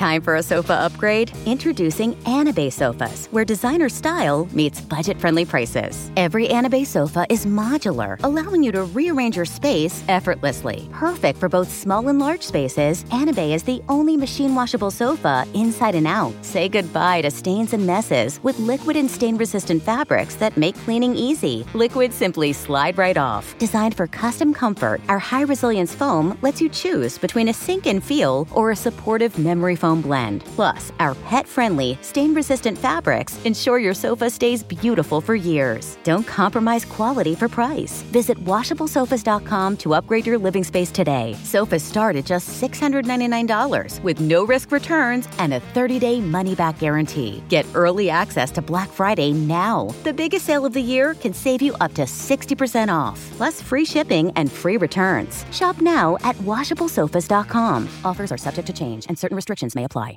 Time for a sofa upgrade? Introducing Anabay sofas, where designer style meets budget-friendly prices. Every Anabay sofa is modular, allowing you to rearrange your space effortlessly. Perfect for both small and large spaces, Anabay is the only machine-washable sofa inside and out. Say goodbye to stains and messes with liquid and stain-resistant fabrics that make cleaning easy. Liquids simply slide right off. Designed for custom comfort, our high-resilience foam lets you choose between a sink-in feel or a supportive memory foam blend. Plus, our pet-friendly, stain-resistant fabrics ensure your sofa stays beautiful for years. Don't compromise quality for price. Visit WashableSofas.com to upgrade your living space today. Sofas start at just $699 with no-risk returns and a 30-day money-back guarantee. Get early access to Black Friday now. The biggest sale of the year can save you up to 60% off, plus free shipping and free returns. Shop now at WashableSofas.com. Offers are subject to change and certain restrictions may apply.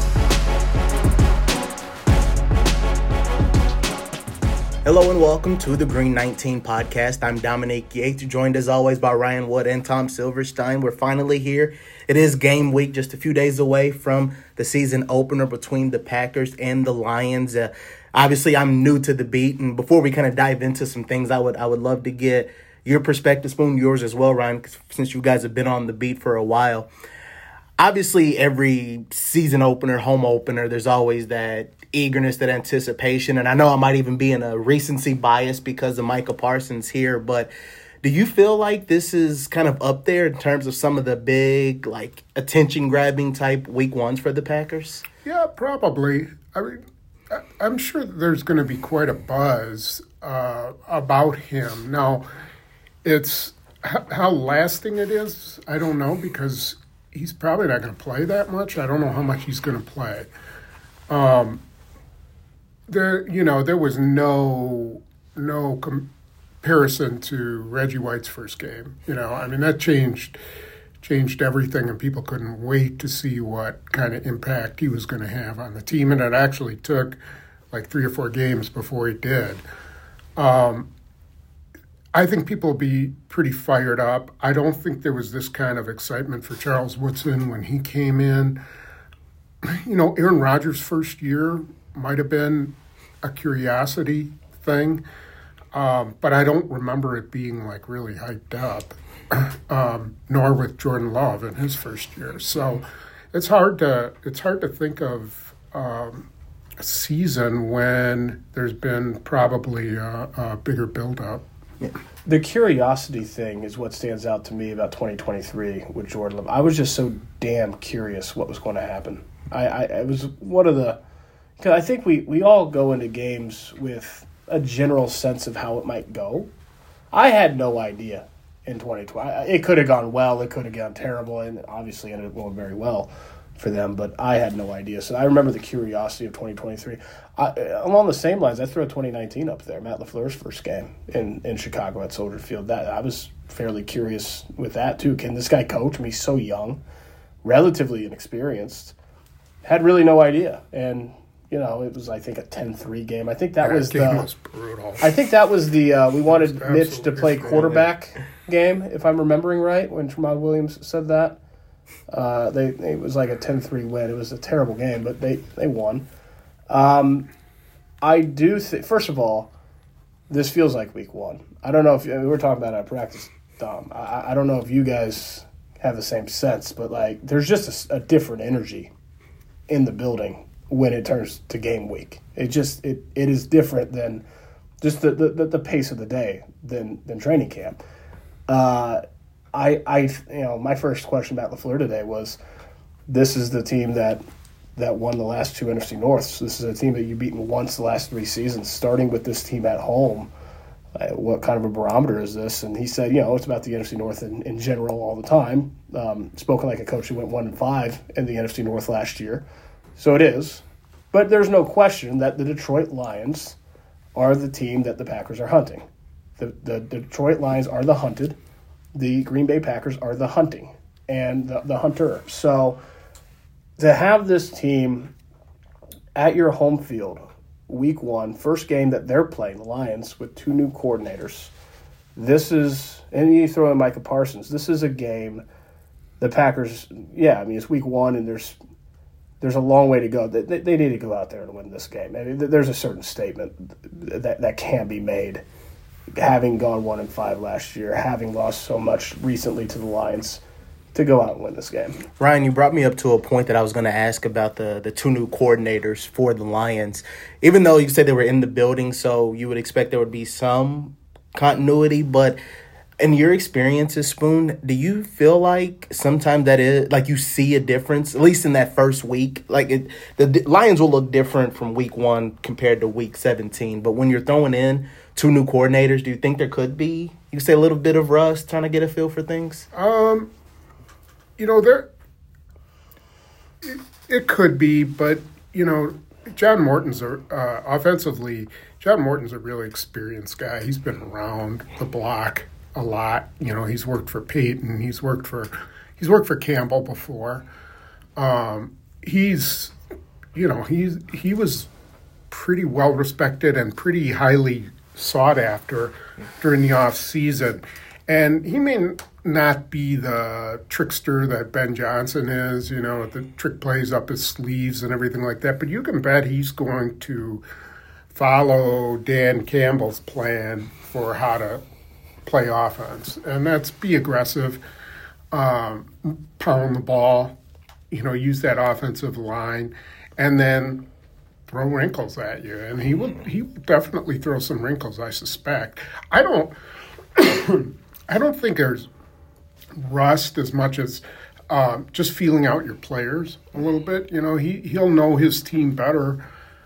Hello and welcome to the Green 19 podcast. I'm Dominic Yates, joined as always by Ryan Wood and Tom Silverstein. We're finally here. It is game week, just a few days away from the season opener between the Packers and the Lions. Obviously, I'm new to the beat, and before we kind of dive into some things, I would love to get your perspective, Spoon, yours as well, Ryan, since you guys have been on the beat for a while. Obviously, every season opener, home opener, there's always that eagerness, that anticipation. And I know I might even be in a recency bias because of Micah Parsons here, but do you feel like this is kind of up there in terms of some of the big, like, attention-grabbing type week ones for the Packers? Yeah, probably. I mean, I'm sure there's going to be quite a buzz about him. Now, it's how lasting it is, I don't know, because he's probably not going to play that much. I don't know how much he's going to play. There was no comparison to Reggie White's first game. I mean, that changed everything, and people couldn't wait to see what kind of impact he was going to have on the team. And it actually took like 3 or 4 games before he did. I think people will be pretty fired up. I don't think there was this kind of excitement for Charles Woodson when he came in. Aaron Rodgers' first year might have been a curiosity thing, but I don't remember it being like really hyped up, nor with Jordan Love in his first year. So it's hard to think of a season when there's been probably a bigger buildup. The curiosity thing is what stands out to me about 2023 with Jordan Love. I was just so damn curious what was going to happen. I was one of the – because I think we all go into games with a general sense of how it might go. I had no idea in 2020. It could have gone well. It could have gone terrible, and obviously ended up going very well for them, but I had no idea. So I remember the curiosity of 2023. Along the same lines, I throw 2019 up there, Matt LaFleur's first game in Chicago at Soldier Field. I was fairly curious with that, too. Can this guy coach? I mean, he's so young, relatively inexperienced, had really no idea. And, it was, I think, a 10-3 game. I think that was was brutal. I think that was the we wanted Mitch to play quarterback game, if I'm remembering right, when Tramon Williams said that. It was like a 10-3 win. It was a terrible game, but they won. I do think, first of all, this feels like week one. I don't know if we were talking about it at practice, Dom. I don't know if you guys have the same sense, but like there's just a different energy in the building when it turns to game week. It is different than just the pace of the day than training camp. My first question about LaFleur today was, this is the team that won the last 2 NFC Norths. This is a team that you've beaten once the last 3 seasons, starting with this team at home. What kind of a barometer is this? And he said, it's about the NFC North in general all the time. Spoken like a coach who went 1-5 in the NFC North last year. So it is. But there's no question that the Detroit Lions are the team that the Packers are hunting. The Detroit Lions are the hunted. The Green Bay Packers are the hunting and the hunter. So to have this team at your home field, week one, first game that they're playing, the Lions, with 2 new coordinators, and you throw in Micah Parsons, this is a game the Packers, it's week one and there's there's a long way to go. They need to go out there and win this game. I mean, there's a certain statement that can be made. Having gone 1-5 last year, having lost so much recently to the Lions, to go out and win this game. Ryan, you brought me up to a point that I was going to ask about the two new coordinators for the Lions. Even though you said they were in the building, so you would expect there would be some continuity, but in your experiences, Spoon, do you feel like sometimes that is like you see a difference, at least in that first week? Like the Lions will look different from week 1 compared to week 17, but when you're throwing in two new coordinators, do you think there could be, you could say, a little bit of rust, trying to get a feel for things? It could be, but John Morton's offensively. John Morton's a really experienced guy. He's been around the block a lot. He's worked for Peyton. He's worked for Campbell before. He was pretty well respected and pretty highly sought after during the off season. And he may not be the trickster that Ben Johnson is, the trick plays up his sleeves and everything like that. But you can bet he's going to follow Dan Campbell's plan for how to play offense. And that's be aggressive, pound the ball, use that offensive line, and then throw wrinkles at you. And he will definitely throw some wrinkles, I suspect. I don't think there's rust as much as just feeling out your players a little bit. He'll know his team better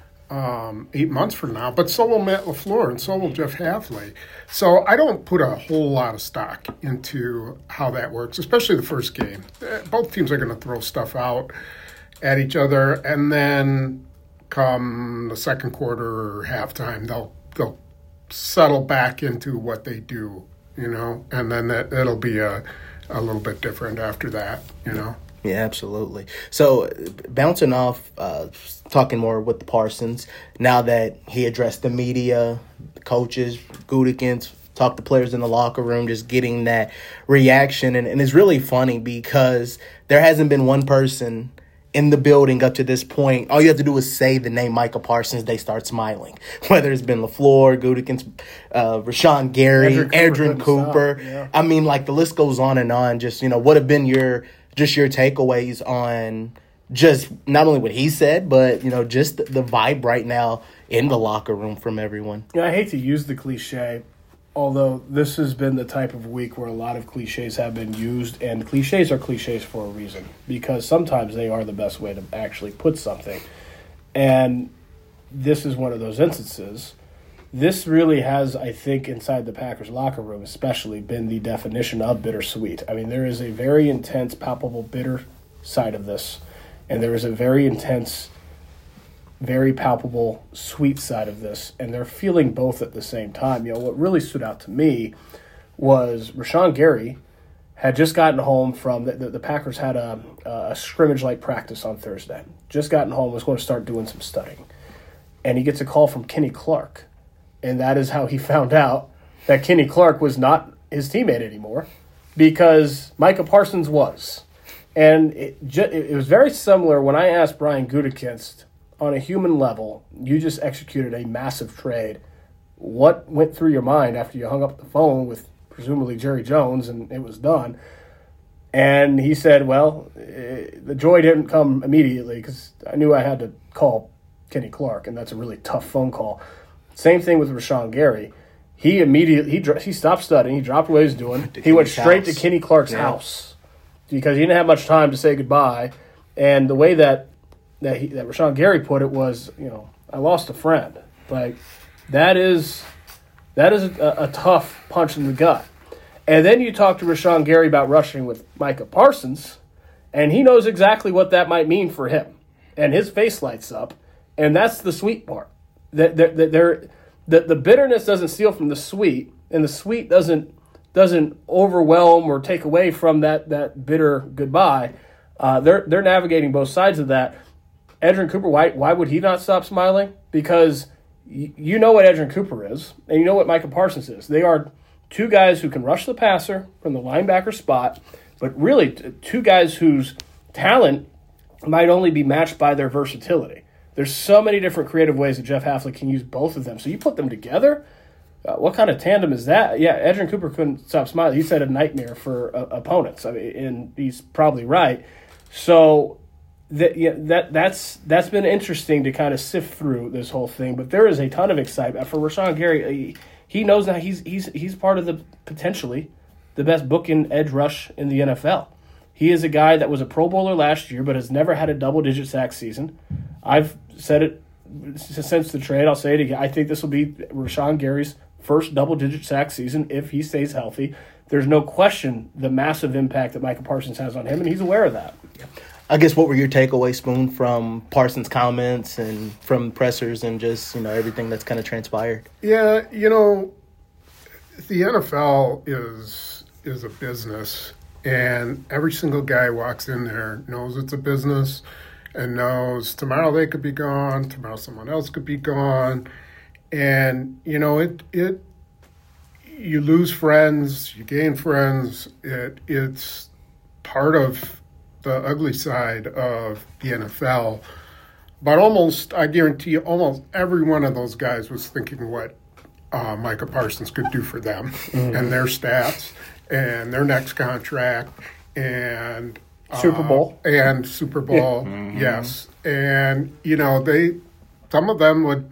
8 months from now, but so will Matt LaFleur and so will Jeff Hafley. So I don't put a whole lot of stock into how that works, especially the first game. Both teams are going to throw stuff out at each other, and then come the second quarter or halftime, they'll settle back into what they do. And then it'll be a little bit different after that, Yeah, absolutely. So bouncing off, talking more with Parsons, now that he addressed the media, the coaches, Gutekunst, talked to players in the locker room, just getting that reaction. And it's really funny because there hasn't been one person in the building up to this point. All you have to do is say the name Micah Parsons, they start smiling. Whether it's been LaFleur, Gutekunst, Rashawn Gary, Edgerrin Cooper. Yeah. I mean, like, the list goes on and on. Just, what have been your takeaways on just not only what he said, but, just the vibe right now in the locker room from everyone. I hate to use the cliche, although this has been the type of week where a lot of cliches have been used, and cliches are cliches for a reason, because sometimes they are the best way to actually put something. And this is one of those instances. This really has, I think, inside the Packers locker room especially, been the definition of bittersweet. I mean, there is a very intense, palpable bitter side of this, and there is a very intense, very palpable sweet side of this, and they're feeling both at the same time. What really stood out to me was Rashawn Gary had just gotten home from the Packers had a scrimmage-like practice on Thursday. Just gotten home, was going to start doing some studying, and he gets a call from Kenny Clark, and that is how he found out that Kenny Clark was not his teammate anymore, because Micah Parsons was. And it was very similar when I asked Brian Gutekunst, on a human level, you just executed a massive trade. What went through your mind after you hung up the phone with presumably Jerry Jones and it was done? And he said, well, the joy didn't come immediately because I knew I had to call Kenny Clark, and that's a really tough phone call. Same thing with Rashawn Gary. He immediately he stopped studying. He dropped what he was doing. He went straight to Kenny Clark's house because he didn't have much time to say goodbye. And the way that Rashawn Gary put it was, I lost a friend. Like, that is a tough punch in the gut. And then you talk to Rashawn Gary about rushing with Micah Parsons, and he knows exactly what that might mean for him. And his face lights up, and that's the sweet part. The bitterness doesn't steal from the sweet, and the sweet doesn't overwhelm or take away from that bitter goodbye. They're navigating both sides of that. Edgerrin Cooper, why would he not stop smiling? Because you know what Edgerrin Cooper is, and you know what Micah Parsons is. They are two guys who can rush the passer from the linebacker spot, but really two guys whose talent might only be matched by their versatility. There's so many different creative ways that Jeff Hafley can use both of them. So you put them together, what kind of tandem is that? Yeah, Edgerrin Cooper couldn't stop smiling. He said a nightmare for opponents. I mean, and he's probably right. So that's been interesting to kind of sift through this whole thing. But there is a ton of excitement for Rashawn Gary. He knows now he's part of potentially the best bookend edge rush in the NFL. He is a guy that was a Pro Bowler last year, but has never had a double-digit sack season. I've said it since the trade. I'll say it again. I think this will be Rashawn Gary's first double-digit sack season if he stays healthy. There's no question the massive impact that Micah Parsons has on him, and he's aware of that. I guess what were your takeaways, Spoon, from Parsons' comments and from pressers and just, everything that's kind of transpired? Yeah, the NFL is a business, and every single guy who walks in there knows it's a business and knows tomorrow they could be gone, tomorrow someone else could be gone. And, you lose friends, you gain friends. It's part of the ugly side of the NFL. But I guarantee you, almost every one of those guys was thinking what Micah Parsons could do for them and their stats and their next contract and Super Bowl. Yes. And, some of them would,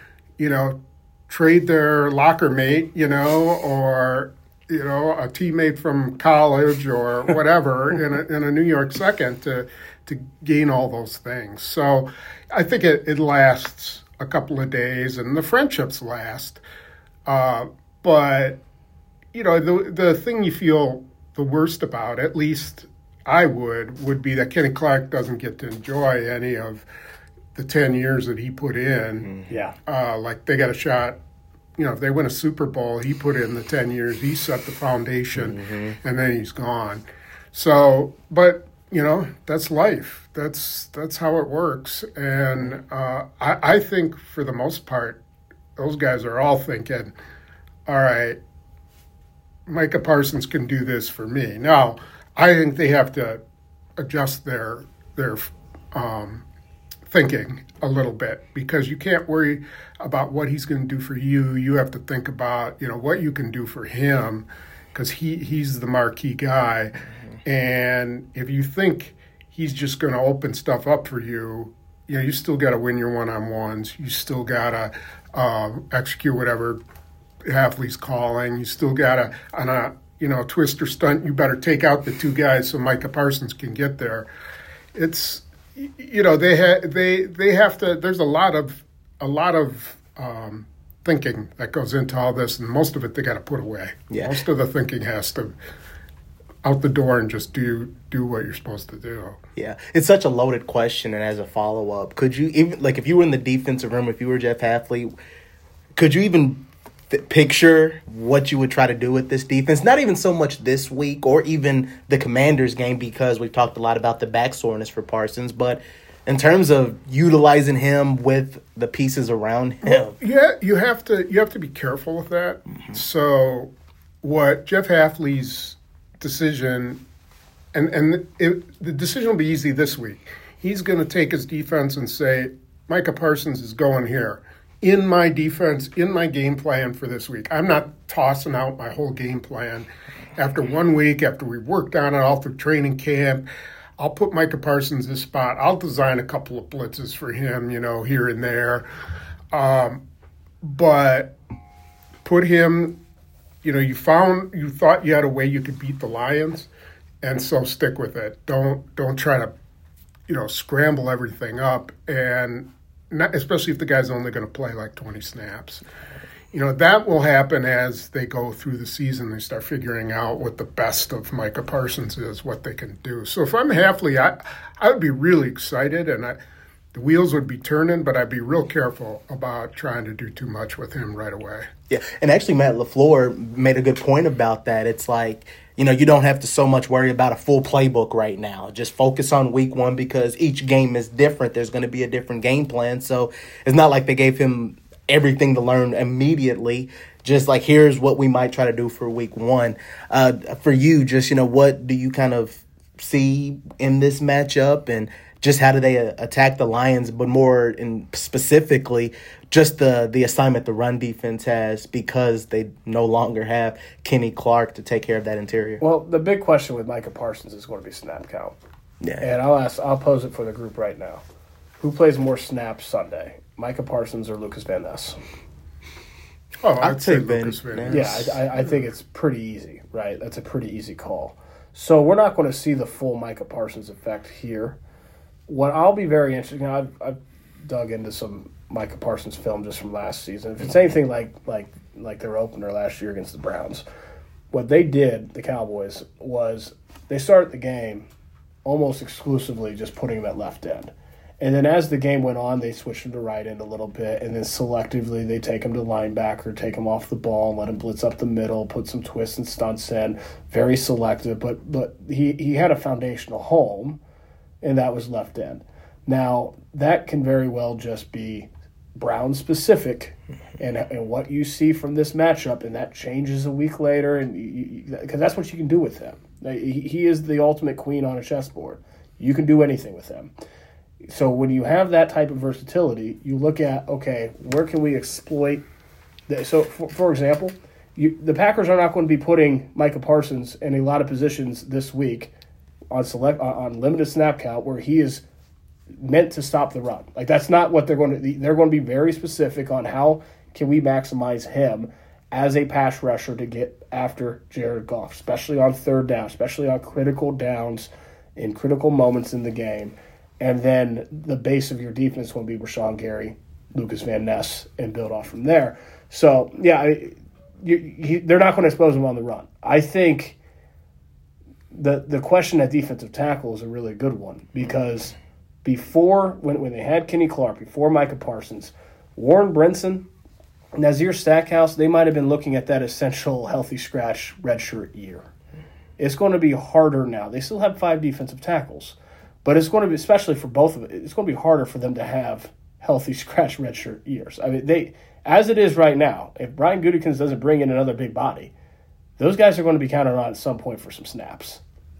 trade their locker mate, or, a teammate from college or whatever in a New York second to gain all those things. So I think it lasts a couple of days and the friendships last. But, the thing you feel the worst about, at least I would be that Kenny Clark doesn't get to enjoy any of the 10 years that he put in. Yeah. Like they got a shot, if they win a Super Bowl, he put in the 10 years, he set the foundation, and then he's gone. So, but, that's life. That's how it works. And I think for the most part, those guys are all thinking, all right, Micah Parsons can do this for me. Now, I think they have to adjust their thinking a little bit, because you can't worry about what he's going to do for you. You have to think about, what you can do for him, because he's the marquee guy. And if you think he's just going to open stuff up for you, you still got to win your one-on-ones. You still got to execute whatever Hafley's calling. You still got to, on a twist or stunt, you better take out the two guys so Micah Parsons can get there. It's, they have to. There's a lot of thinking that goes into all this, and most of it they got to put away. Yeah. Most of the thinking has to out the door and just do what you're supposed to do. Yeah, it's such a loaded question, and as a follow up, could you even, like, if you were in the defensive room, if you were Jeff Hafley, could you even picture what you would try to do with this defense? Not even so much this week or even the Commanders game, because we've talked a lot about the back soreness for Parsons, but in terms of utilizing him with the pieces around him. Well, yeah, you have to be careful with that. So what Jeff Hafley's decision, and the decision will be easy this week. He's going to take his defense and say, Micah Parsons is going here. In my defense, in my game plan for this week. I'm not tossing out my whole game plan. After 1 week, after we worked on it all through training camp, I'll put Micah Parsons this spot. I'll design a couple of blitzes for him, here and there. But put him, you thought you had a way you could beat the Lions, and so stick with it. Don't try to, scramble everything up, and not, especially if the guy's only going to play like 20 snaps. That will happen as they go through the season. They start figuring out what the best of Micah Parsons is, what they can do. So if I'm Hafley, I would be really excited, and the wheels would be turning, but I'd be real careful about trying to do too much with him right away. Yeah, and actually Matt LaFleur made a good point about that. It's like, you don't have to so much worry about a full playbook right now. Just focus on week one, because each game is different. There's going to be a different game plan. So it's not like they gave him everything to learn immediately. Just like, here's what we might try to do for week one. For you, just, what do you kind of see in this matchup? And just how do they attack the Lions, but more in specifically just the assignment the run defense has because they no longer have Kenny Clark to take care of that interior. Well, the big question with Micah Parsons is going to be snap count. Yeah. And I'll pose it for the group right now. Who plays more snaps Sunday, Micah Parsons or Lucas Van Ness? Oh, I'd say Lucas Van Van Ness. Ness. Yeah, I think it's pretty easy, right? That's a pretty easy call. So we're not going to see the full Micah Parsons effect here. What I'll be very interested in, I've dug into some Micah Parsons film just from last season. If it's anything like their opener last year against the Browns, what they did, the Cowboys, was they started the game almost exclusively just putting him at left end. And then as the game went on, they switched him to right end a little bit, and then selectively they take him to linebacker, take him off the ball, and let him blitz up the middle, put some twists and stunts in. Very selective, but he had a foundational home, and that was left end. Now, that can very well just be Brown specific, and what you see from this matchup, and that changes a week later, and because that's what you can do with him. He is the ultimate queen on a chessboard. You can do anything with him. So when you have that type of versatility, you look at, okay, where can we exploit that? So, for example, the Packers are not going to be putting Micah Parsons in a lot of positions this week on limited snap count where he is meant to stop the run. Like, that's not what they're going to – they're going to be very specific on how can we maximize him as a pass rusher to get after Jared Goff, especially on third down, especially on critical downs in critical moments in the game. And then the base of your defense will be Rashawn Gary, Lucas Van Ness, and build off from there. So, yeah, they're not going to expose him on the run. I think the question at defensive tackle is a really good one because before, when they had Kenny Clark, before Micah Parsons, Warren Brinson, Nazir Stackhouse, they might have been looking at that essential healthy scratch redshirt year. It's going to be harder now. They still have 5 defensive tackles. But it's going to be, especially for both of it, it's going to be harder for them to have healthy scratch redshirt years. I mean, as it is right now, if Brian Gutekunst doesn't bring in another big body, those guys are going to be counted on at some point for some snaps.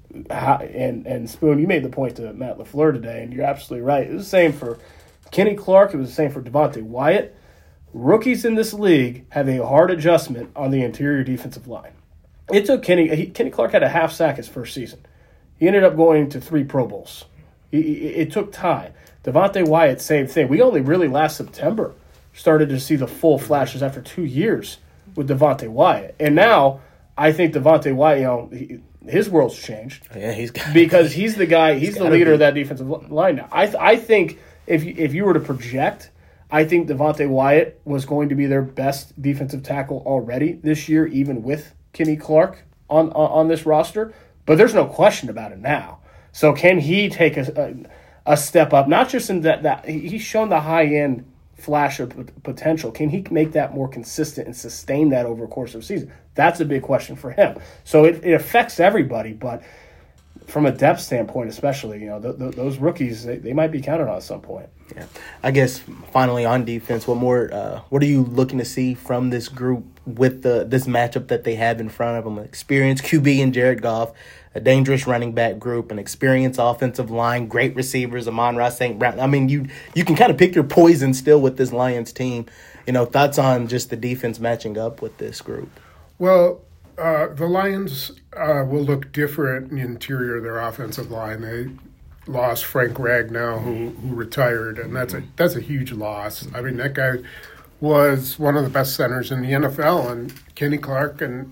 And Spoon, you made the point to Matt LaFleur today, and you're absolutely right. It was the same for Kenny Clark. It was the same for Devontae Wyatt. Rookies in this league have a hard adjustment on the interior defensive line. It took Kenny Clark had a half sack his first season. He ended up going to 3 Pro Bowls. It took time. Devontae Wyatt, same thing. We only really last September started to see the full flashes after 2 years with Devontae Wyatt. And now I think Devontae Wyatt, his world's changed. Yeah, because he's the guy, he's the leader of that defensive line now. I think if you were to project, I think Devontae Wyatt was going to be their best defensive tackle already this year, even with Kenny Clark on this roster. But there's no question about it now. So can he take a step up? Not just in that he's shown the high-end flash of potential. Can he make that more consistent and sustain that over the course of the season? That's a big question for him. So it affects everybody, but from a depth standpoint especially, those rookies, they might be counted on at some point. Yeah. I guess finally on defense, what are you looking to see from this group with this matchup that they have in front of them? An experienced QB in Jared Goff, a dangerous running back group, an experienced offensive line, great receivers, Amon-Ra St. Brown. I mean, you can kind of pick your poison still with this Lions team. Thoughts on just the defense matching up with this group? Well, the Lions will look different in the interior of their offensive line. They lost Frank Ragnow, who retired, and that's a huge loss. I mean, that guy was one of the best centers in the NFL, and Kenny Clark and,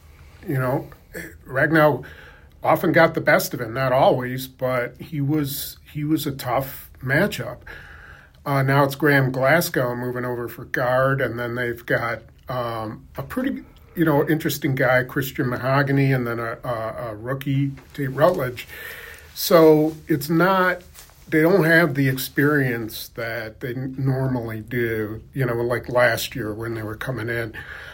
Ragnow often got the best of him, not always, but he was a tough matchup. Now it's Graham Glasgow moving over for guard, and then they've got a pretty interesting guy, Christian Mahogany, and then a rookie, Tate Rutledge. So it's not – they don't have the experience that they normally do, like last year when they were coming in.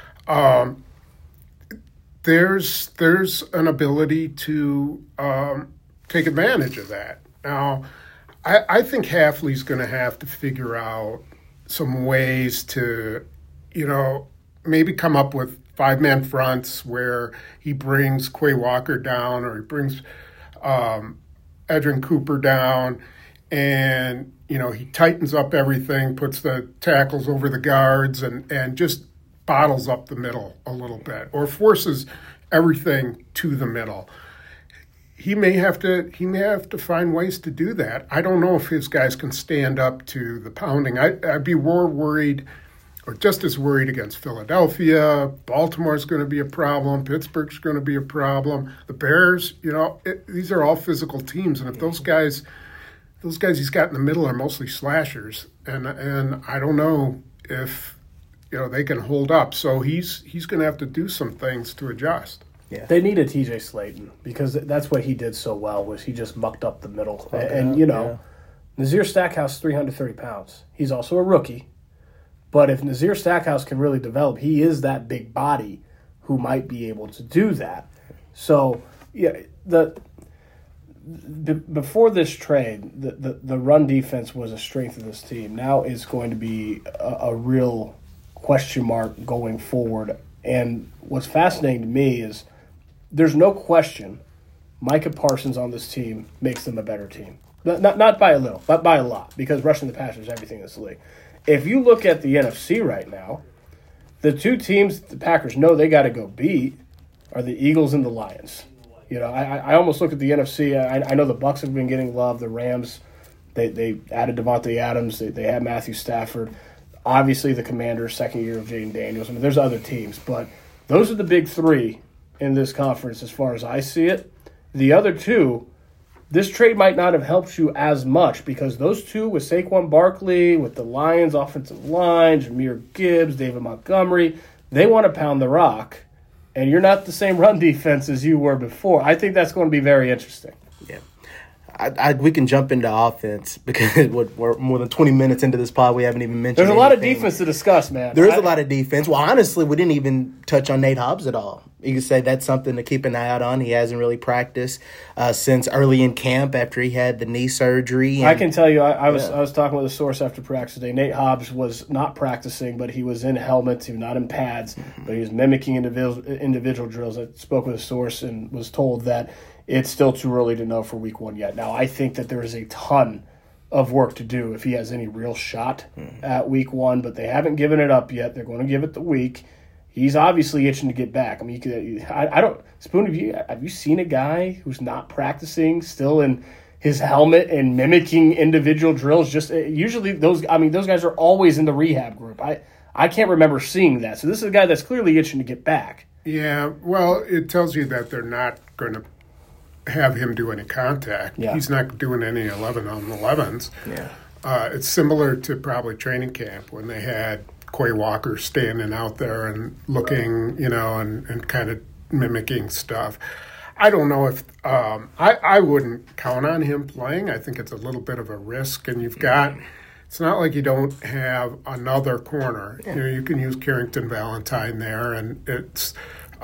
There's an ability to take advantage of that. Now, I think Hafley's going to have to figure out some ways to, maybe come up with 5-man fronts where he brings Quay Walker down or he brings Edrin Cooper down and he tightens up everything, puts the tackles over the guards, and just bottles up the middle a little bit, or forces everything to the middle. He may have to find ways to do that. I don't know if his guys can stand up to the pounding. I'd be more worried, or just as worried, against Philadelphia. Baltimore's going to be a problem. Pittsburgh's going to be a problem. The Bears, these are all physical teams, and if those guys he's got in the middle are mostly slashers, and I don't know if they can hold up. So he's going to have to do some things to adjust. Yeah. They needed TJ Slayton because that's what he did so well, was he just mucked up the middle. Nazir Stackhouse is 330 pounds. He's also a rookie. But if Nazir Stackhouse can really develop, he is that big body who might be able to do that. So, before this trade, the run defense was a strength of this team. Now it's going to be a real question mark going forward. And what's fascinating to me is there's no question Micah Parsons on this team makes them a better team. Not by a little, but by a lot, because rushing the passer is everything in this league. If you look at the NFC right now, the two teams the Packers know they got to go beat are the Eagles and the Lions. I almost look at the NFC. I know the Bucs have been getting love. The Rams, they added Devontae Adams. They had Matthew Stafford. Obviously, the Commanders, second year of Jaden Daniels. I mean, there's other teams, but those are the big three in this conference as far as I see it. The other two, this trade might not have helped you as much because those two with Saquon Barkley, with the Lions offensive line, Jahmyr Gibbs, David Montgomery, they want to pound the rock, and you're not the same run defense as you were before. I think that's going to be very interesting. Yeah. We can jump into offense because we're more than 20 minutes into this pod. We haven't even mentioned There's a lot of defense to discuss, man. There is a lot of defense. Well, honestly, we didn't even touch on Nate Hobbs at all. You could say that's something to keep an eye out on. He hasn't really practiced since early in camp after he had the knee surgery. I can tell you, I was talking with a source after practice today. Nate Hobbs was not practicing, but he was in helmets, not in pads, but he was mimicking individual drills. I spoke with a source and was told that it's still too early to know for week one yet. Now, I think that there is a ton of work to do if he has any real shot at week one, but they haven't given it up yet. They're going to give it the week. He's obviously itching to get back. I mean, I don't, Spoon, have you seen a guy who's not practicing, still in his helmet and mimicking individual drills? Just usually those guys are always in the rehab group. I can't remember seeing that. So this is a guy that's clearly itching to get back. Yeah, well, it tells you that they're not going to have him do any contact. Yeah. He's not doing any 11-on-11s. Yeah. It's similar to probably training camp when they had Quay Walker standing out there and looking, and kind of mimicking stuff. I don't know if I wouldn't count on him playing. I think it's a little bit of a risk, and it's not like you don't have another corner. Yeah. You can use Carrington Valentine there, and it's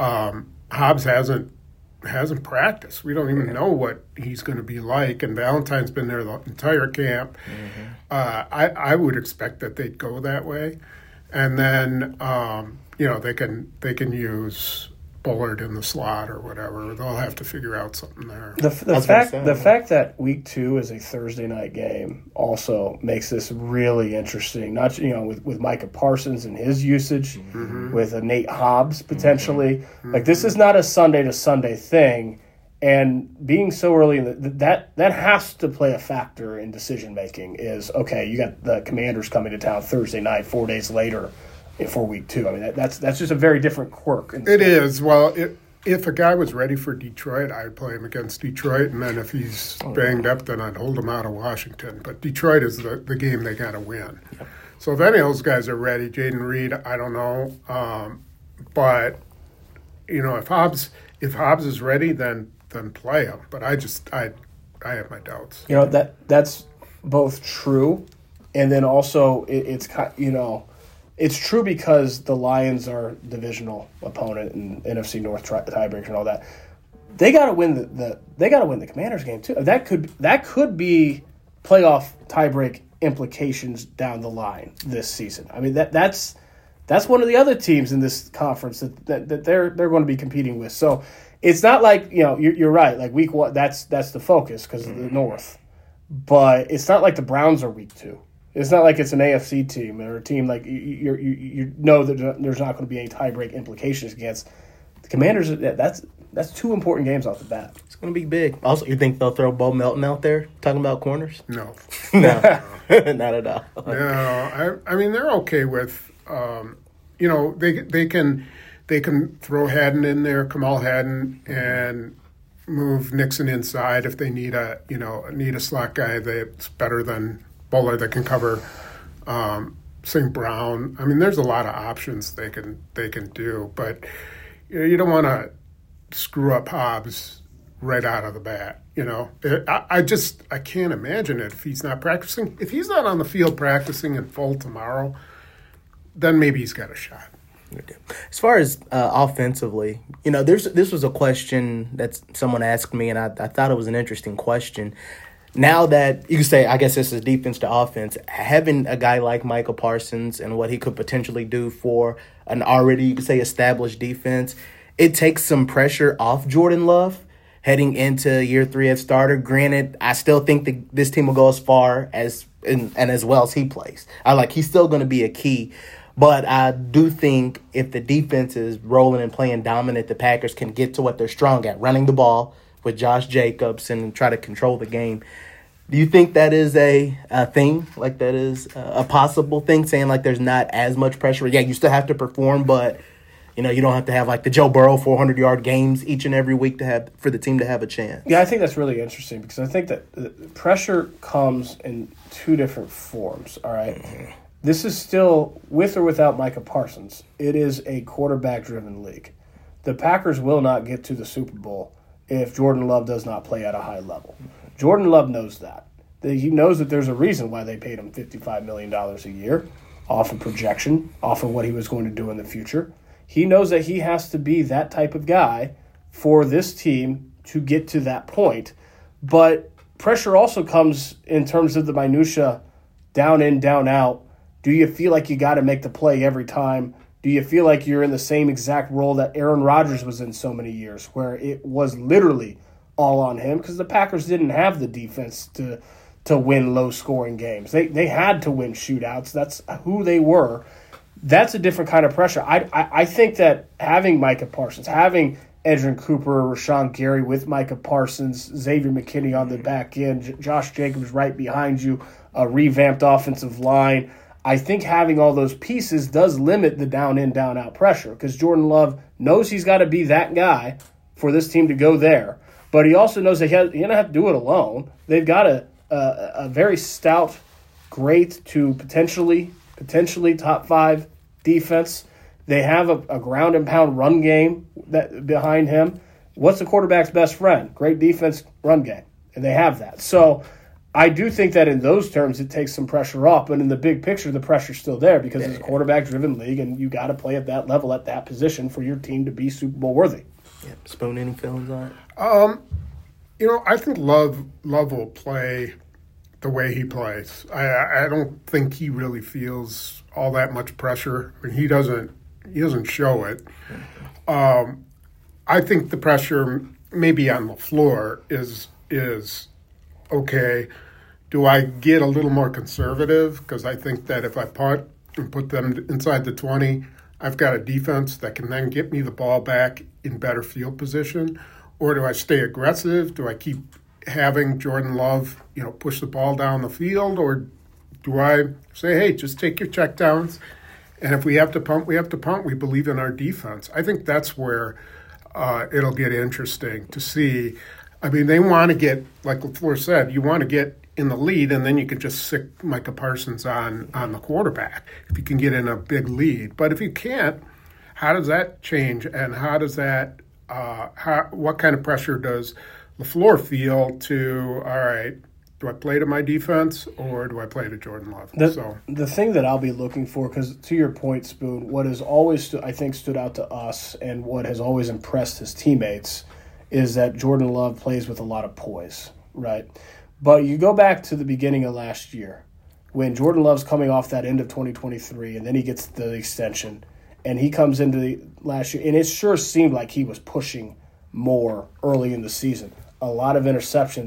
Hobbs hasn't practiced. We don't even know what he's going to be like, and Valentine's been there the entire camp. Mm-hmm. I would expect that they'd go that way, and then they can use Bullard in the slot or whatever. They'll have to figure out something there. The fact that week 2 is a Thursday night game also makes this really interesting. Not with Micah Parsons and his usage, with a Nate Hobbs potentially. Like, this is not a Sunday to Sunday thing, and being so early that has to play a factor in decision making. Is okay. You got the Commanders coming to town Thursday night, 4 days later. For week 2. I mean, that's just a very different quirk. It is. Well, if a guy was ready for Detroit, I'd play him against Detroit, and then if he's banged up, then I'd hold him out of Washington. But Detroit is the game they got to win. Yep. So if any of those guys are ready, Jaden Reed, I don't know. But if Hobbs is ready, then play him. But I have my doubts. That's both true, and then also it's true because the Lions are divisional opponent and NFC North tiebreaker and all that. They got to win the Commanders game too. That could be playoff tiebreak implications down the line this season. I mean that's one of the other teams in this conference that they're going to be competing with. So it's not like you're right. Like week 1, that's the focus because of the North. but it's not like the Browns are week 2. It's not like it's an AFC team or a team like you know that there's not going to be any tie-break implications against the Commanders. That's 2 important games off the bat. It's going to be big. Also, you think they'll throw Bo Melton out there talking about corners? No. No, not at all. No, I mean they're okay with, they can throw Haddon in there, Kamal Haddon, and move Nixon inside if they need a slot guy that's better than Buller that can cover St. Brown. I mean, there's a lot of options they can do, but you don't want to screw up Hobbs right out of the bat. I can't imagine it if he's not practicing. If he's not on the field practicing in full tomorrow, then maybe he's got a shot. As far as offensively, this was a question that someone asked me, and I thought it was an interesting question. Now that you can say, I guess this is defense to offense, having a guy like Micah Parsons and what he could potentially do for an already, you could say, established defense, it takes some pressure off Jordan Love heading into year 3 at starter. Granted, I still think this team will go as far as and as well as he plays. He's still going to be a key. But I do think if the defense is rolling and playing dominant, the Packers can get to what they're strong at, running the ball with Josh Jacobs and try to control the game. Do you think that is a thing? Like that is a possible thing, saying like there's not as much pressure? Yeah, you still have to perform, but you don't have to have like the Joe Burrow 400-yard games each and every week for the team to have a chance. Yeah, I think that's really interesting because I think that pressure comes in 2 different forms, all right? Mm-hmm. This is still, with or without Micah Parsons, it is a quarterback-driven league. The Packers will not get to the Super Bowl if Jordan Love does not play at a high level. Jordan Love knows that. He knows that there's a reason why they paid him $55 million a year off of projection, off of what he was going to do in the future. He knows that he has to be that type of guy for this team to get to that point. But pressure also comes in terms of the minutia, down in, down out. Do you feel like you got to make the play every time? Do you feel like you're in the same exact role that Aaron Rodgers was in so many years, where it was literally all on him? Because the Packers didn't have the defense to win low-scoring games. They had to win shootouts. That's who they were. That's a different kind of pressure. I think that having Micah Parsons, having Edgerrin Cooper, Rashawn Gary with Micah Parsons, Xavier McKinney on the back end, Josh Jacobs right behind you, a revamped offensive line, I think having all those pieces does limit the down-in, down-out pressure because Jordan Love knows he's got to be that guy for this team to go there. But he also knows that he doesn't have to do it alone. They've got a very stout, great to potentially top 5 defense. They have a ground and pound run game that behind him. What's the quarterback's best friend? Great defense, run game. And they have that. So I do think that in those terms it takes some pressure off, but in the big picture the pressure's still there because it's a quarterback-driven league and you got to play at that level at that position for your team to be Super Bowl worthy. Yeah. Spoon, any feelings on it? I think Love will play the way he plays. I don't think he really feels all that much pressure. I mean, he doesn't show it. I think the pressure maybe on the floor is okay. Do I get a little more conservative? Because I think that if I punt and put them inside the 20, I've got a defense that can then get me the ball back in better field position. Or do I stay aggressive? Do I keep having Jordan Love, push the ball down the field? Or do I say, hey, just take your checkdowns, and if we have to punt, we have to punt. We believe in our defense. I think that's where it'll get interesting to see. I mean, they want to get, like LaFleur said, you want to get in the lead, and then you can just sick Micah Parsons on the quarterback if you can get in a big lead. But if you can't, how does that change? And how does that what kind of pressure does LaFleur feel to, all right, do I play to my defense or do I play to Jordan Love? The thing that I'll be looking for, because to your point, Spoon, what has always, I think, stood out to us and what has always impressed his teammates is that Jordan Love plays with a lot of poise, right? But you go back to the beginning of last year when Jordan Love's coming off that end of 2023 and then he gets the extension and he comes into the last year, and it sure seemed like he was pushing more early in the season. A lot of interceptions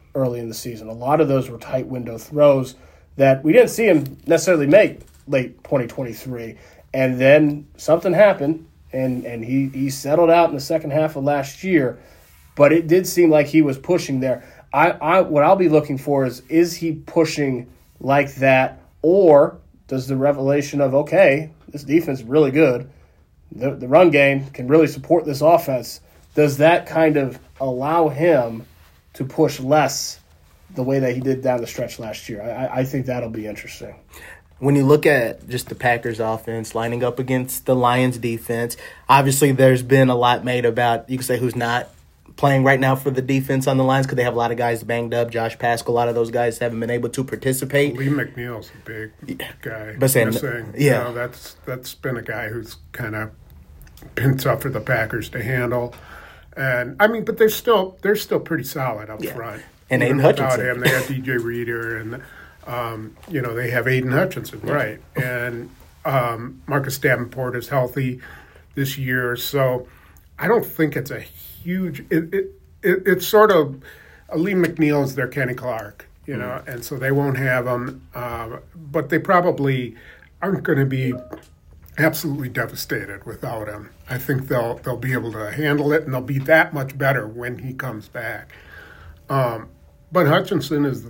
early in the season. A lot of those were tight window throws that we didn't see him necessarily make late 2023. And then something happened, and he settled out in the second half of last year. But it did seem like he was pushing there. What I'll be looking for is he pushing like that, or does the revelation of, okay, this defense is really good, the run game can really support this offense, does that kind of allow him to push less the way that he did down the stretch last year? I think that'll be interesting. When you look at just the Packers offense lining up against the Lions defense, obviously there's been a lot made about, you can say, who's not playing right now for the defense on the Lions because they have a lot of guys banged up. Josh Pascal, a lot of those guys haven't been able to participate. Lee McNeil's a big guy. But saying, yeah, you know, that's been a guy who's kind of been tough for the Packers to handle. And I mean, but they're still pretty solid up front. And Aiden Hutchinson. Without him, they have DJ Reader and you know, they have Aiden Hutchinson, right? And Marcus Davenport is healthy this year, so I don't think it's a huge. It's sort of Lee McNeil is their Kenny Clark, you know, and so they won't have him, but they probably aren't going to be absolutely devastated without him. I think they'll be able to handle it, and they'll be that much better when he comes back. But Hutchinson is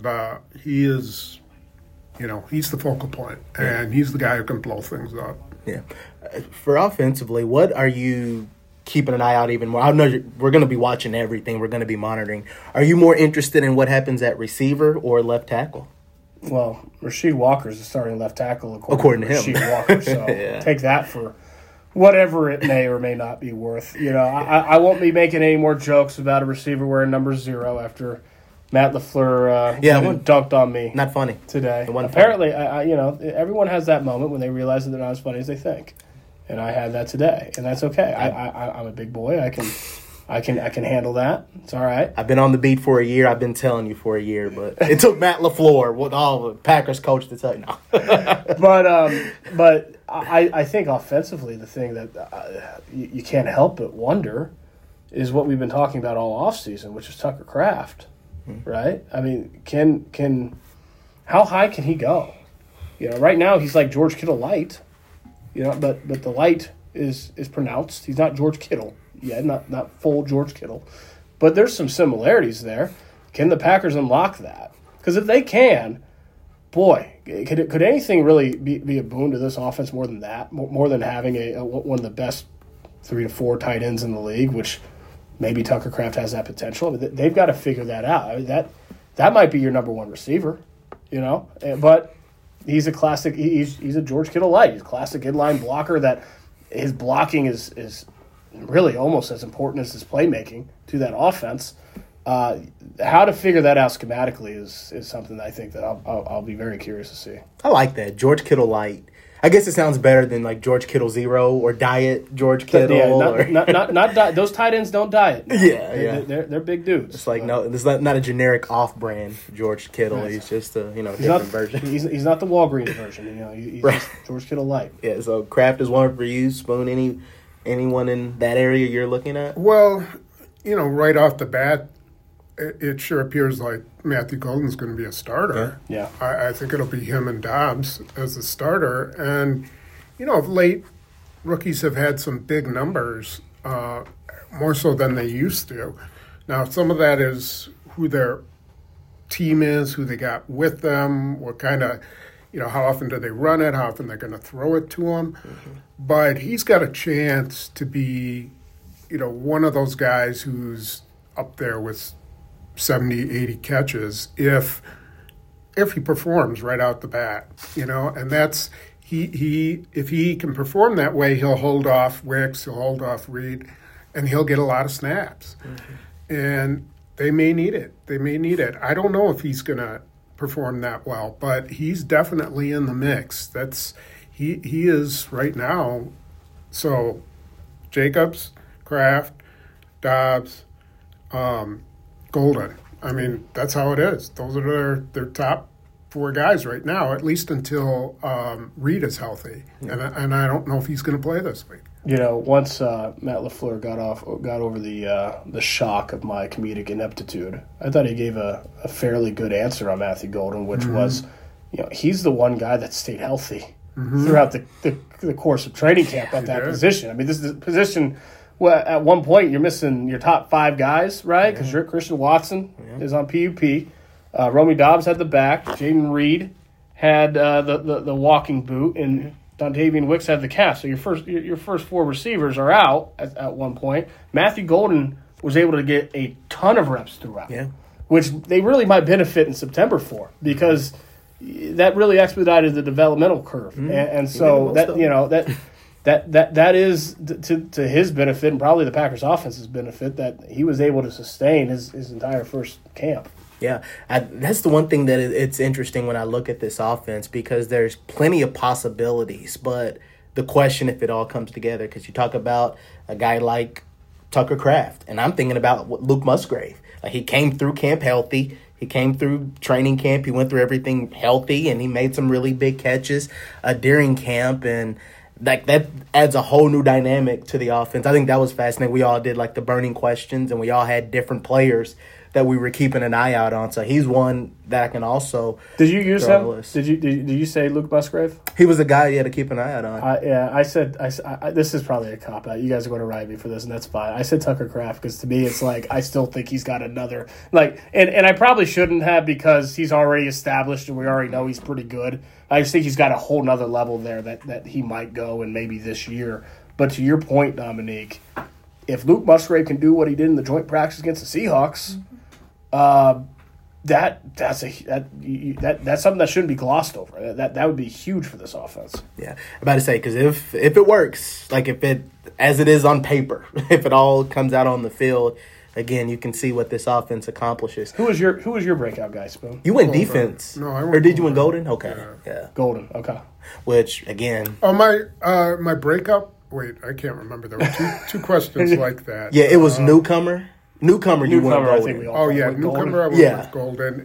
he's the focal point, and he's the guy who can blow things up. Yeah. For offensively, what are you keeping an eye out even more? I know we're going to be watching everything. We're going to be monitoring. Are you more interested in what happens at receiver or left tackle? Well, Rasheed Walker's the starting left tackle according to him. Rasheed Walker, so take that for whatever it may or may not be worth. You know, I won't be making any more jokes about a receiver wearing number 0 after Matt LaFleur dunked on me. Not funny today. Apparently, everyone has that moment when they realize that they're not as funny as they think, and I had that today, and that's okay. I'm a big boy. I can handle that. It's all right. I've been on the beat for a year. I've been telling you for a year, but it took Matt LaFleur, with all the Packers coach, to tell you no. But I think offensively, the thing that you can't help but wonder is what we've been talking about all offseason, which is Tucker Kraft. Right? I mean, how high can he go? You know, right now he's like George Kittle light. You know, but the light is pronounced. He's not George Kittle yet, not full George Kittle. But there's some similarities there. Can the Packers unlock that? Because if they can, boy, could anything really be a boon to this offense more than that? More than having one of the best 3 to 4 tight ends in the league, which maybe Tucker Kraft has that potential. They've got to figure that out. I mean, that might be your number 1 receiver, you know. But he's a classic. He's a George Kittle light. He's a classic inline blocker that his blocking is really almost as important as his playmaking to that offense. How to figure that out schematically is something that I think that I'll be very curious to see. I like that. George Kittle light. I guess it sounds better than like George Kittle 0 or diet George Kittle. Yeah, not those tight ends don't diet. Yeah. They're big dudes. It's like no, it's not a generic off-brand George Kittle. Right. He's just a different version. He's not the Walgreens version. You know, he's right. Just George Kittle light. Yeah. So Kraft is one for you. Spoon, anyone in that area you're looking at? Well, you know, right off the bat, it sure appears like Matthew Golden's going to be a starter. Yeah. I think it'll be him and Dobbs as a starter. And, you know, of late, rookies have had some big numbers, more so than they used to. Now, some of that is who their team is, who they got with them, what kind of, you know, how often do they run it, how often they're going to throw it to him. Mm-hmm. But he's got a chance to be, you know, one of those guys who's up there with 70, 80 catches if he performs right out the bat, you know, and that's if he can perform that way, he'll hold off Wicks, he'll hold off Reed, and he'll get a lot of snaps. Mm-hmm. And they may need it. I don't know if he's going to perform that well, but he's definitely in the mix. He is right now. So Jacobs, Kraft, Dobbs, Golden. I mean, that's how it is. Those are their top 4 guys right now, at least until Reed is healthy. And I don't know if he's going to play this week. Once Matt LaFleur got over the shock of my comedic ineptitude, I thought he gave a fairly good answer on Matthew Golden, which was, he's the one guy that stayed healthy throughout the course of training camp at that position. I mean, this is a position where at one point you're missing your top 5 guys, right? Because Christian Watson is on PUP. Romeo Dobbs had the back. Jaden Reed had the walking boot, and Dontavian Wicks had the calf. So your first 4 receivers are out at one point. Matthew Golden was able to get a ton of reps throughout, which they really might benefit in September for, because that really expedited the developmental curve, and so that is to his benefit, and probably the Packers' offense's benefit, that he was able to sustain his entire first camp. Yeah, that's the one thing that it's interesting when I look at this offense, because there's plenty of possibilities, but the question if it all comes together, because you talk about a guy like Tucker Kraft, and I'm thinking about Luke Musgrave. Like, he came through camp healthy. He came through training camp. He went through everything healthy, and he made some really big catches during camp, and that adds a whole new dynamic to the offense. I think that was fascinating. We all did like the burning questions, and we all had different players that we were keeping an eye out on. So he's one that I can also. Did you use him? Did you say Luke Musgrave? He was a guy you had to keep an eye out on. I said this is probably a cop out. You guys are going to ride me for this, and that's fine. I said Tucker Kraft because to me it's like I still think he's got another and I probably shouldn't have, because he's already established and we already know he's pretty good. I just think he's got a whole nother level there that he might go, and maybe this year. But to your point, Dominique, if Luke Musgrave can do what he did in the joint practice against the Seahawks, that's something that shouldn't be glossed over. That would be huge for this offense. Yeah, I'm about to say, because if it works, like if it as it is on paper, if it all comes out on the field, again, you can see what this offense accomplishes. Who was your breakout guy, Spoon? You went defense. No, I went. Or did you win Golden? Okay, yeah. Golden. Okay. Which again? Oh, my breakup. Wait, I can't remember. There were two questions like that. Yeah, it was newcomer. Newcomer, you went Golden. I think we all newcomer. I went with Golden,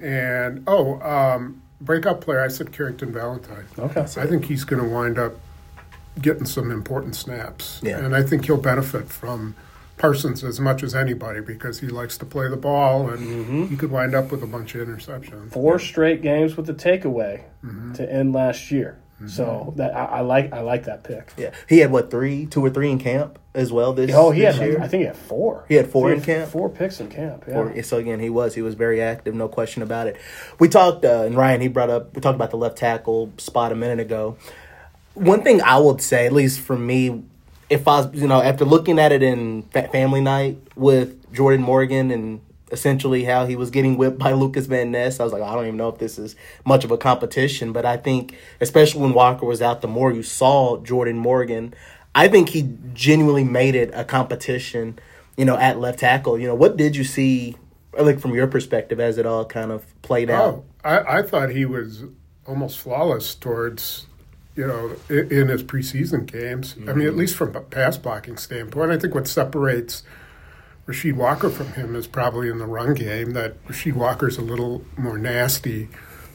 and breakout player. I said Carrington Valentine. Okay, I think he's going to wind up getting some important snaps, and I think he'll benefit from Parsons as much as anybody, because he likes to play the ball, and he could wind up with a bunch of interceptions. 4 straight games with the takeaway to end last year. So that I like that pick. Yeah, he had 2 or 3 in camp as well this year. I think he had 4. He had 4 in camp. 4 picks in camp. Yeah. So again, he was very active, no question about it. We talked, and Ryan, we talked about the left tackle spot a minute ago. One thing I would say, at least for me, if I was, after looking at it in family night with Jordan Morgan and essentially how he was getting whipped by Lucas Van Ness, I was like, I don't even know if this is much of a competition. But I think, especially when Walker was out, the more you saw Jordan Morgan, I think he genuinely made it a competition, at left tackle. What did you see, like, from your perspective as it all kind of played out? I thought he was almost flawless towards, in his preseason games. I mean, at least from a pass blocking standpoint. I think what separates Rasheed Walker from him is probably in the run game, that Rasheed Walker's a little more nasty,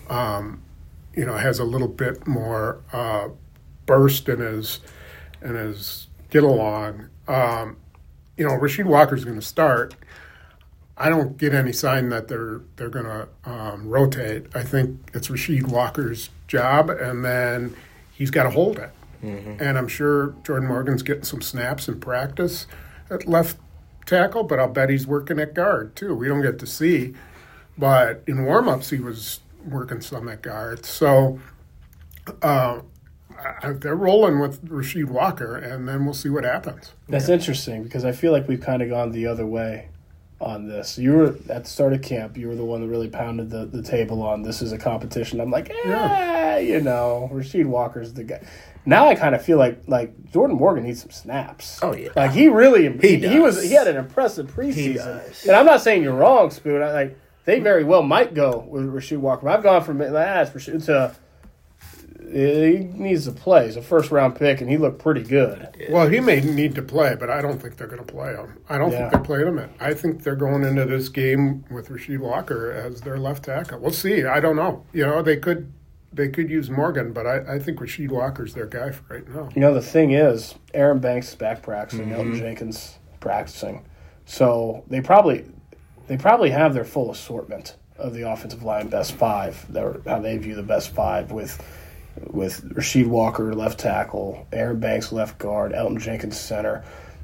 has a little bit more burst in his get along. Rasheed Walker's going to start. I don't get any sign that they're going to rotate. I think it's Rasheed Walker's job, and then he's got to hold it. And I'm sure Jordan Morgan's getting some snaps in practice at left tackle, but I'll bet he's working at guard too. We don't get to see, but in warm-ups he was working some at guard. So they're rolling with Rasheed Walker, and then we'll see what happens. That's interesting, because I feel like we've kind of gone the other way on this. You were at the start of camp, you were the one that really pounded the table on this is a competition. I'm like, Rasheed Walker's the guy. Now I kind of feel like Jordan Morgan needs some snaps. Oh yeah, like he had an impressive preseason. And I'm not saying you're wrong, Spoon. They very well might go with Rasheed Walker. I've gone from Rasheed to he needs to play. He's a first-round pick, and he looked pretty good. Well, he may need to play, but I don't think they're going to play him. I don't think they're playing him. I think they're going into this game with Rasheed Walker as their left tackle. We'll see. I don't know. They could use Morgan, but I think Rasheed Walker's their guy for right now. The thing is, Aaron Banks is back practicing, Elton Jenkins practicing. So they probably have their full assortment of the offensive line best five, how they view the best five with Rasheed Walker left tackle, Aaron Banks left guard, Elton Jenkins center.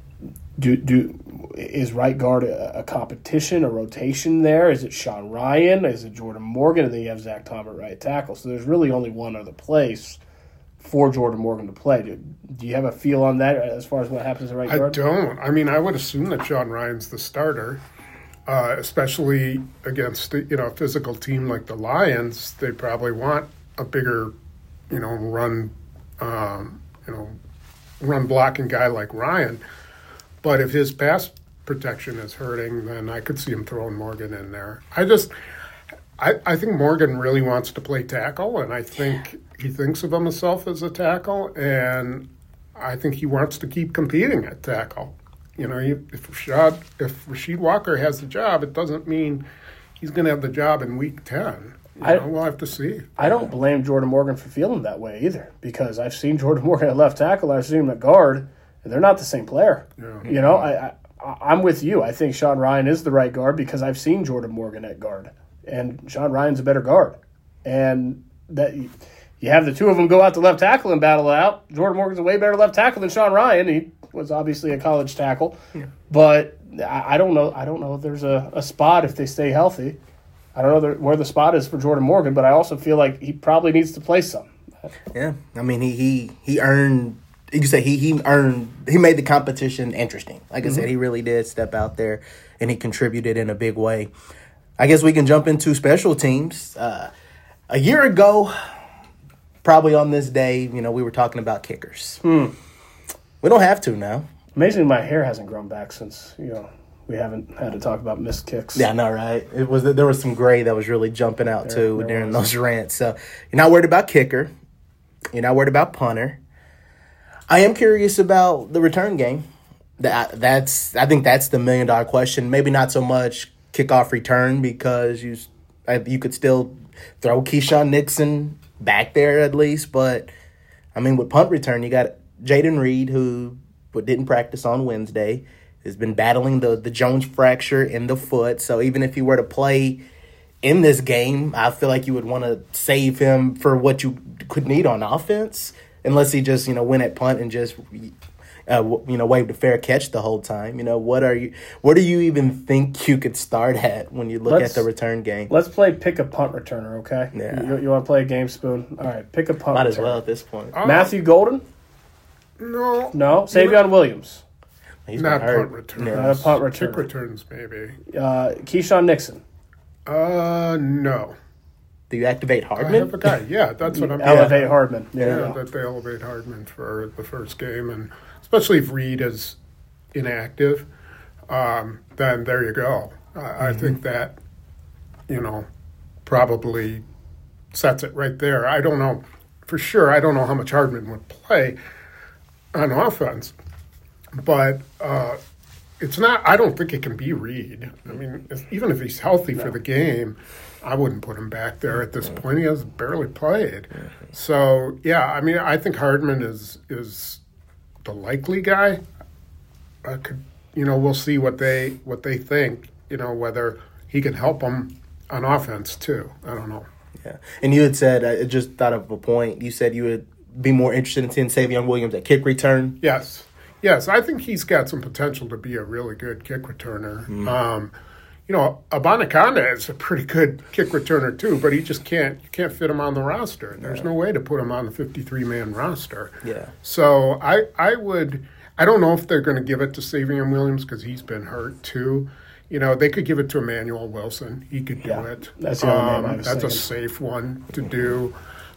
Is right guard a competition, a rotation there? Is it Sean Ryan? Is it Jordan Morgan? And then you have Zach Tom at right tackle. So there's really only one other place for Jordan Morgan to play. Do you have a feel on that as far as what happens at right guard? I don't. I would assume that Sean Ryan's the starter. Especially against a physical team like the Lions, they probably want a bigger, run blocking guy like Ryan. But if his pass protection is hurting, then I could see him throwing Morgan in there. I think Morgan really wants to play tackle, and I think he thinks of himself as a tackle, and I think he wants to keep competing at tackle. If Rasheed Walker has the job, it doesn't mean he's going to have the job in week 10. We'll have to see. I don't blame Jordan Morgan for feeling that way either, because I've seen Jordan Morgan at left tackle, I've seen him at guard, and they're not the same player. Yeah. I'm with you. I think Sean Ryan is the right guard because I've seen Jordan Morgan at guard, and Sean Ryan's a better guard. And that you have the two of them go out to left tackle and battle it out. Jordan Morgan's a way better left tackle than Sean Ryan. He was obviously a college tackle, but I don't know. I don't know if there's a spot if they stay healthy. I don't know where the spot is for Jordan Morgan, but I also feel like he probably needs to play some. Yeah, he earned. You say he made the competition interesting. Like I said, he really did step out there and he contributed in a big way. I guess we can jump into special teams. A year ago, probably on this day, we were talking about kickers. We don't have to now. Amazing, my hair hasn't grown back since we haven't had to talk about missed kicks. Yeah, I know, right? There was some gray that was really jumping out too during those rants. So you're not worried about kicker. You're not worried about punter. I am curious about the return game. I think that's the $1 million question. Maybe not so much kickoff return because you could still throw Keyshawn Nixon back there at least. But with punt return, you got Jaden Reed, who didn't practice on Wednesday, has been battling the Jones fracture in the foot. So even if he were to play in this game, I feel like you would want to save him for what you could need on offense, unless he just went at punt and just waved a fair catch the whole time. What do you even think you could start at when you look at the return game? Let's play pick a punt returner, okay? Yeah. You want to play a game, Spoon? All right, pick a punt. Might returner. as well at this point. Matthew Golden? No. Savion Williams. He's not hurt. punt returns. Not a punt returner. Kick returns, maybe. Keyshawn Nixon. No. Do you activate I Hardman? have a guy. Yeah, that's what I'm Elevate Hardman. Yeah, that they elevate Hardman for the first game, and especially if Reed is inactive, then there you go. I think that, probably sets it right there. I don't know for sure. I don't know how much Hardman would play on offense, but it's not. I don't think it can be Reed. Even if he's healthy for the game, I wouldn't put him back there at this point. He has barely played. So, yeah, I think Hardman is the likely guy. We'll see what they think, whether he can help them on offense too. I don't know. Yeah. And you had said, I just thought of a point, you said you would be more interested in seeing Savion Williams at kick return. Yes, I think he's got some potential to be a really good kick returner. Abanikanda is a pretty good kick returner too, but you can't fit him on the roster. There's no way to put him on the 53-man roster. Yeah. So I don't know if they're going to give it to Savion Williams because he's been hurt too. They could give it to Emmanuel Wilson. He could do it. That's the other name I was That's thinking. a safe one to do.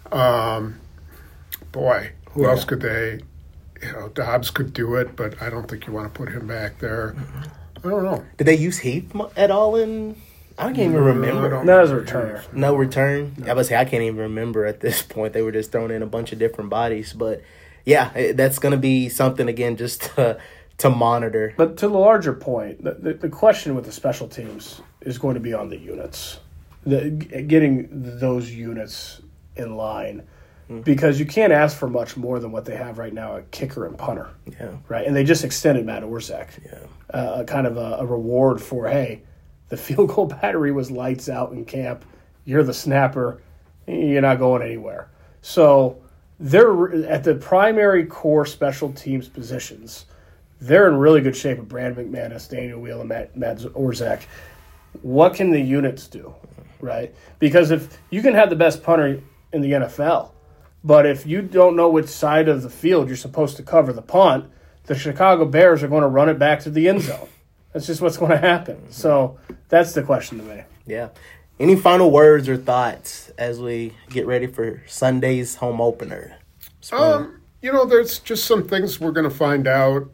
Who else could they? Dobbs could do it, but I don't think you want to put him back there. I don't know. Did they use Heath at all in I can't even remember. Not as a returner. No return. I was say I can't even remember at this point. They were just throwing in a bunch of different bodies, but yeah, that's going to be something again just to monitor. But to the larger point, the question with the special teams is going to be on the units, getting those units in line, because you can't ask for much more than what they have right now at kicker and punter. Yeah. Right, and they just extended Matt Orzech. Yeah. Kind of a reward for, hey, the field goal battery was lights out in camp. You're the snapper. You're not going anywhere. So they're at the primary core special teams positions. They're in really good shape with Brandon McManus, Daniel Wheel, and Matt Orzech. What can the units do, right? Because if you can have the best punter in the NFL, but if you don't know which side of the field you're supposed to cover the punt, the Chicago Bears are going to run it back to the end zone. That's just what's going to happen. So that's the question to me. Yeah. Any final words or thoughts as we get ready for Sunday's home opener? There's just some things we're going to find out.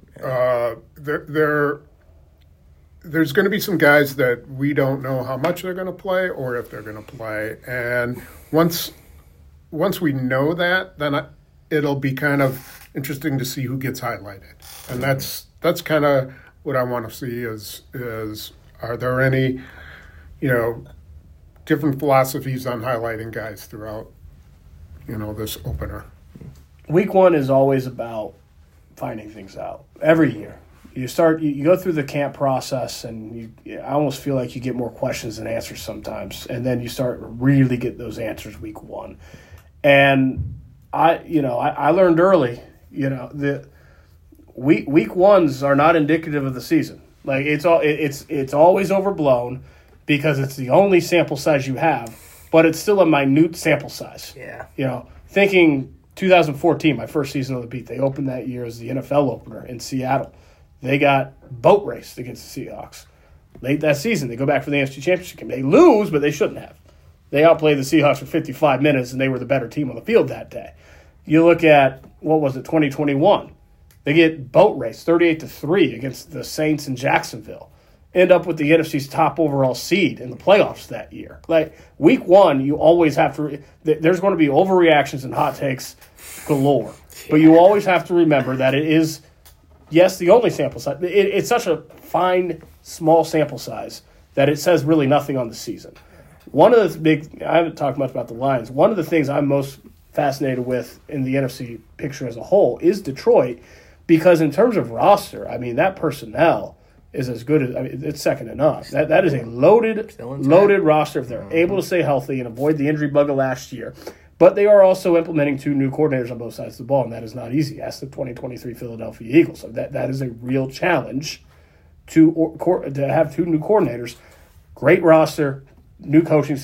There's going to be some guys that we don't know how much they're going to play or if they're going to play. And once we know that, then it'll be kind of interesting to see who gets highlighted. And that's kind of what I want to see is are there any, different philosophies on highlighting guys throughout, this opener. Week one is always about finding things out every year. You go through the camp process, and I almost feel like you get more questions than answers sometimes, and then you start really get those answers week one. And I learned early, the week ones are not indicative of the season. Like it's always overblown because it's the only sample size you have, but it's still a minute sample size. Yeah. Thinking 2014, my first season on the beat, they opened that year as the NFL opener in Seattle. They got boat raced against the Seahawks. Late that season, they go back for the NFC Championship game. They lose, but they shouldn't have. They outplayed the Seahawks for 55 minutes, and they were the better team on the field that day. You look at, 2021. They get boat raced 38-3 against the Saints in Jacksonville. End up with the NFC's top overall seed in the playoffs that year. Like, week one, you always have to – there's going to be overreactions and hot takes galore. But you always have to remember that it is – yes, the only sample size. It's such a fine, small sample size that it says really nothing on the season. One of the big – I haven't talked much about the Lions. One of the things I'm most fascinated with in the NFC picture as a whole is Detroit, because in terms of roster, I mean, that personnel is as good as – I mean, it's second to none. That is a loaded roster if they're able to stay healthy and avoid the injury bug of last year. But they are also implementing two new coordinators on both sides of the ball, and that is not easy. Ask the 2023 Philadelphia Eagles. So that is a real challenge to have two new coordinators. Great roster, new coaching.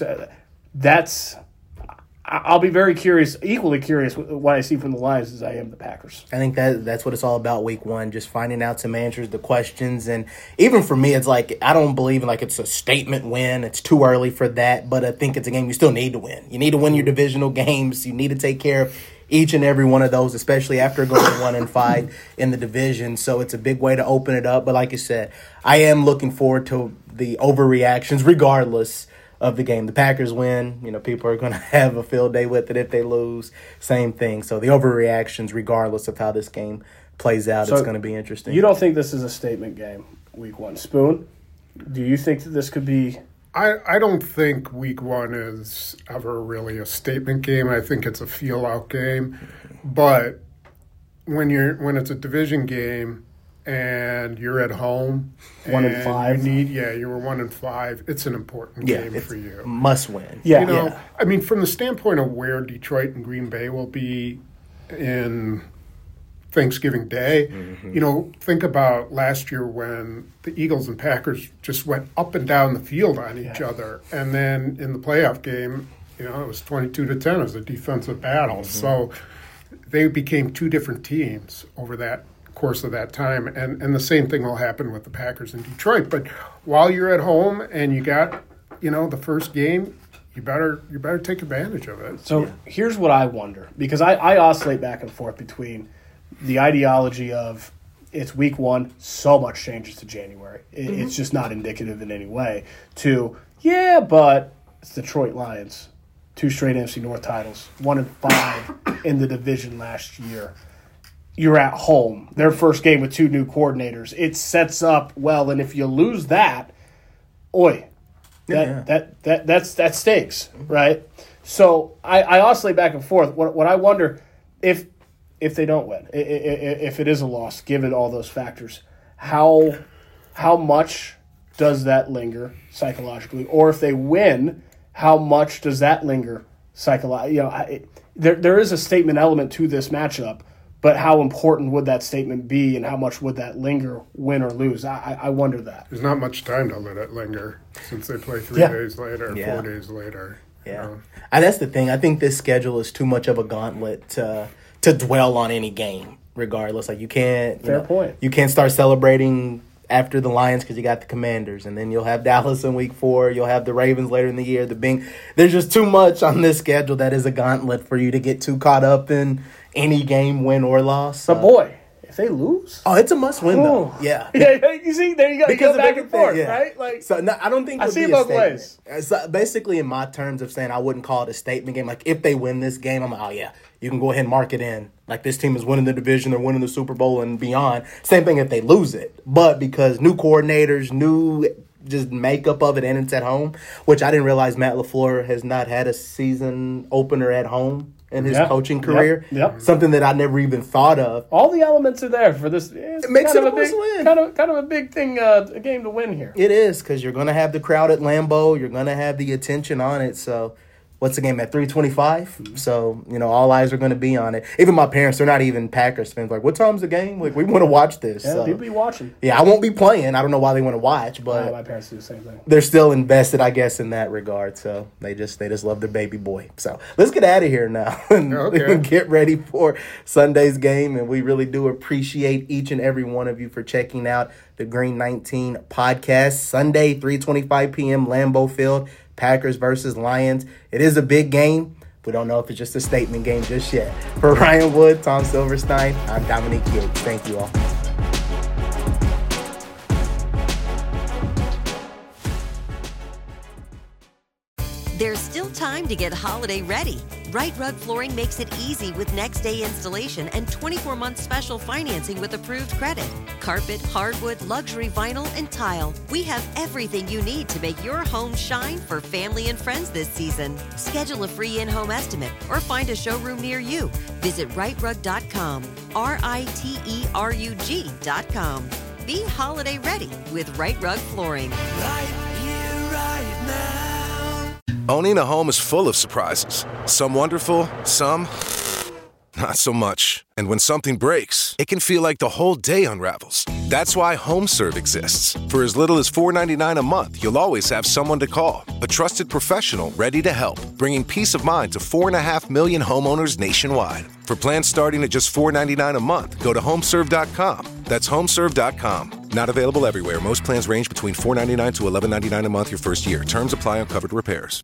I'll be very curious, equally curious what I see from the Lions as I am the Packers. I think that's what it's all about week one, just finding out some answers to questions. And even for me, it's like I don't believe in it's a statement win. It's too early for that, but I think it's a game you still need to win. You need to win your divisional games. You need to take care of each and every one of those, especially after going 1-5 in the division. So it's a big way to open it up. But like you said, I am looking forward to the overreactions regardless of the game. The Packers win, people are going to have a field day with it. If they lose, same thing. So the overreactions, regardless of how this game plays out, it's going to be interesting. You don't think this is a statement game, week one? Spoon, do you think that this could be? I don't think week one is ever really a statement game. I think it's a feel-out game. But when it's a division game and you're at home, 1-5. You were 1-5. It's an important game for you. Must win. Yeah. I mean, from the standpoint of where Detroit and Green Bay will be in Thanksgiving Day, think about last year when the Eagles and Packers just went up and down the field on each other, and then in the playoff game, it was 22-10. It was a defensive battle. So they became two different teams over that course of that time, and the same thing will happen with the Packers in Detroit. But while you're at home and you got the first game, you better take advantage of it. So here's what I wonder, because I oscillate back and forth between the ideology of it's week one, so much changes to January. It's just not indicative in any way. To, but it's Detroit Lions. 2 straight NFC North titles, 1-5 in the division last year. You're at home. Their first game with 2 new coordinators. It sets up well, and if you lose that, that stinks, right? So I oscillate back and forth. What I wonder if they don't win, if it is a loss, given all those factors, how much does that linger psychologically? Or if they win, how much does that linger psychologically? There is a statement element to this matchup, but how important would that statement be, and how much would that linger, win or lose? I wonder that. There's not much time to let it linger since they play 3 days later, 4 days later. Yeah, that's the thing. I think this schedule is too much of a gauntlet to dwell on any game, regardless. Like you can't. Fair point. You can't start celebrating after the Lions because you got the Commanders, and then you'll have Dallas in week 4. You'll have the Ravens later in the year. There's just too much on this schedule that is a gauntlet for you to get too caught up in any game, win or loss. But boy, if they lose, it's a must-win though. Yeah. You see, there you go. Because you go back and forth, right? Like, so no, I don't think I see it both ways. So basically, in my terms of saying, I wouldn't call it a statement game. Like if they win this game, I'm like, you can go ahead and mark it in. Like this team is winning the division, they're winning the Super Bowl and beyond. Same thing if they lose it, but because new coordinators, new just makeup of it, and it's at home, which I didn't realize Matt LaFleur has not had a season opener at home in his coaching career. Yep. Something that I never even thought of. All the elements are there for this. It makes it a must-win. Kind of a big thing, a game to win here. It is, because you're going to have the crowd at Lambeau. You're going to have the attention on it. So what's the game at 3:25? So, all eyes are going to be on it. Even my parents, they're not even Packers fans. Like, what time's the game? Like, we want to watch this. Yeah, so, people be watching. Yeah, I won't be playing. I don't know why they want to watch, but my parents do the same thing. They're still invested, I guess, in that regard. So they just love their baby boy. So let's get out of here now and get ready for Sunday's game. And we really do appreciate each and every one of you for checking out the Green 19 podcast. Sunday, 3:25 p.m., Lambeau Field. Packers versus Lions. It is a big game. We don't know if it's just a statement game just yet. For Ryan Wood, Tom Silverstein, I'm Dominique Yates. Thank you all. There's still time to get holiday ready. Right Rug Flooring makes it easy with next-day installation and 24-month special financing with approved credit. Carpet, hardwood, luxury vinyl, and tile. We have everything you need to make your home shine for family and friends this season. Schedule a free in-home estimate or find a showroom near you. Visit rightrug.com, RITERUG.com. Be holiday ready with Right Rug Flooring. Right here, right now. Owning a home is full of surprises. Some wonderful, some not so much. And when something breaks, it can feel like the whole day unravels. That's why HomeServe exists. For as little as $4.99 a month, you'll always have someone to call. A trusted professional ready to help, bringing peace of mind to 4.5 million homeowners nationwide. For plans starting at just $4.99 a month, go to HomeServe.com. That's HomeServe.com. Not available everywhere. Most plans range between $4.99 to $11.99 a month your first year. Terms apply on covered repairs.